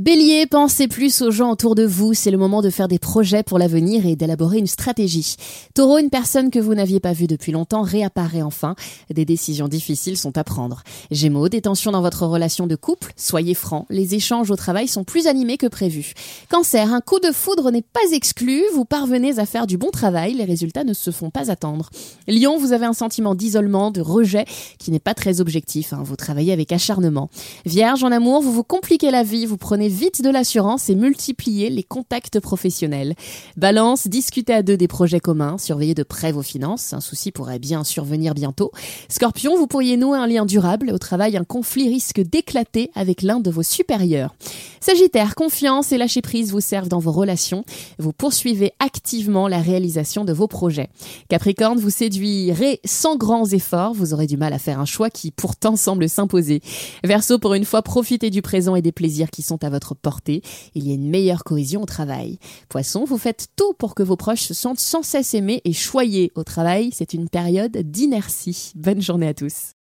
Bélier, pensez plus aux gens autour de vous, c'est le moment de faire des projets pour l'avenir et d'élaborer une stratégie. Taureau, une personne que vous n'aviez pas vue depuis longtemps réapparaît enfin, des décisions difficiles sont à prendre. Gémeaux, des tensions dans votre relation de couple, soyez francs, les échanges au travail sont plus animés que prévu. Cancer, un coup de foudre n'est pas exclu, vous parvenez à faire du bon travail, les résultats ne se font pas attendre. Lion, vous avez un sentiment d'isolement, de rejet qui n'est pas très objectif, vous travaillez avec acharnement. Vierge, en amour, vous vous compliquez la vie, vous prenez vite de l'assurance et multipliez les contacts professionnels. Balance, discutez à deux des projets communs, surveillez de près vos finances, un souci pourrait bien survenir bientôt. Scorpion, vous pourriez nouer un lien durable, au travail un conflit risque d'éclater avec l'un de vos supérieurs. Sagittaire, confiance et lâcher prise vous servent dans vos relations, vous poursuivez activement la réalisation de vos projets. Capricorne, vous séduirez sans grands efforts, vous aurez du mal à faire un choix qui pourtant semble s'imposer. Verseau, pour une fois, profitez du présent et des plaisirs qui sont à votre portée. Il y a une meilleure cohésion au travail. Poisson, vous faites tout pour que vos proches se sentent sans cesse aimés et choyés au travail. C'est une période d'inertie. Bonne journée à tous.